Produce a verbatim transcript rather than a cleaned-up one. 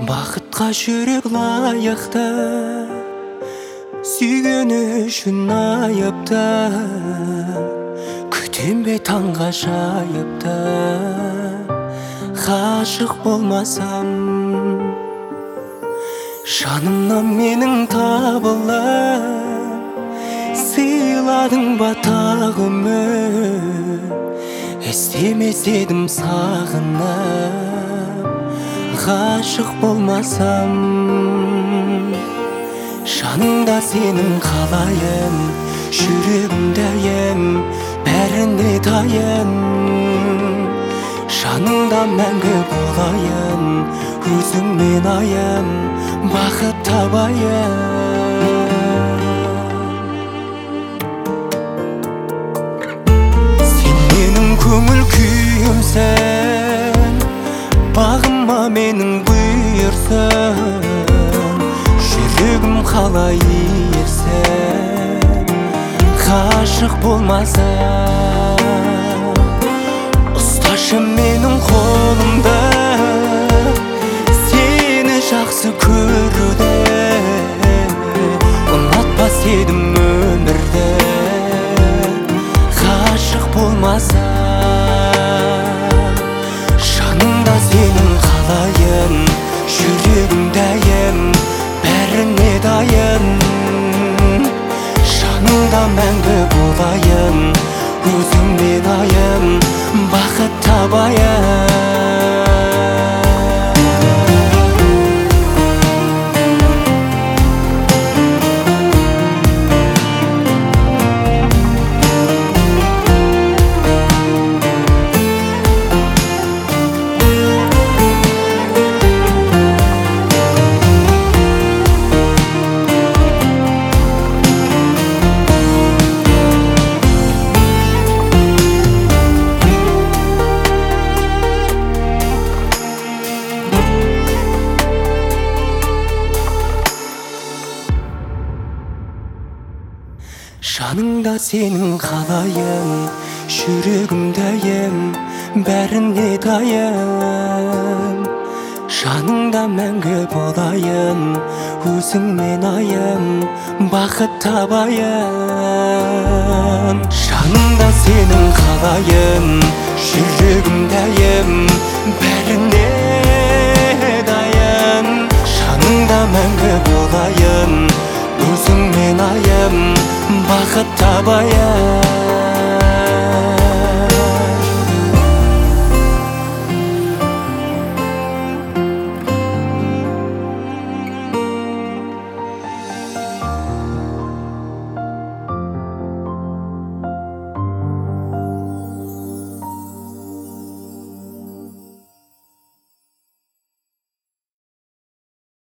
Бақытқа жүрек лайықты, сүйгені үшін айыпты. Күтем бе таңға жайыпты, ғашық болмасам. Жанымнан менің табылып, сыйладың ба тағы үміт. Естемес едім сағынып, ғашық болмасам. Жаныңда сенің қалайын, жүрегімде ем, бәріне дайын. Жаныңда мәңгі болайын, өзіңмен айын, бақыт табайын. Сен менің көңіл күйімсің, бағыма менің бұйырсың. Жүрегім қалай ерсін, ғашық болмасам. Ұсташы менің қолымды, сені жақсы көруді. Ұнатпас едім өмірді, ғашық болмасам. Жаныңда сенің қалайын, жүрегімде ем, бәріне дайын. Жаныңда мәңгі болайын, өзіңмен айын, бақыт табайын. Жаныңда сенің қалайын, жүрегімде ем, бәріне дайын. Жаныңда мәңгі болайын, өзіңмен айын, бақыт табайын. Жаныңда сенің қалайын, жүрегімде ем, бәріне дайын. Жаныңда мәңгі болайын, өзіңмен айын, бақыт табайын.